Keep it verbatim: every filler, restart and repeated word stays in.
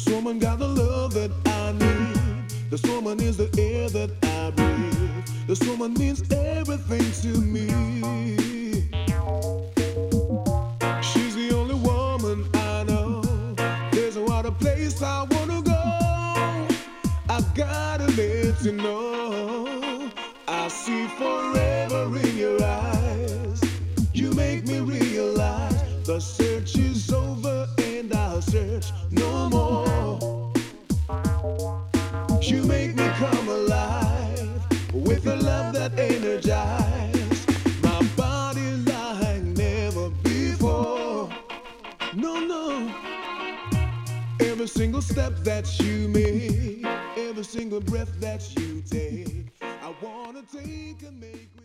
This woman got the love that I need. This woman is the air that I breathe. This woman means everything to me. She's the only woman I know. There's no other place I wanna go. I gotta let you know, I see forever in your eyes. You make me realize the search is over and I'll search no more. You make me come alive with a love that energizes my body like never before. No, no. Every single step that you make, every single breath that you take, I wanna take and make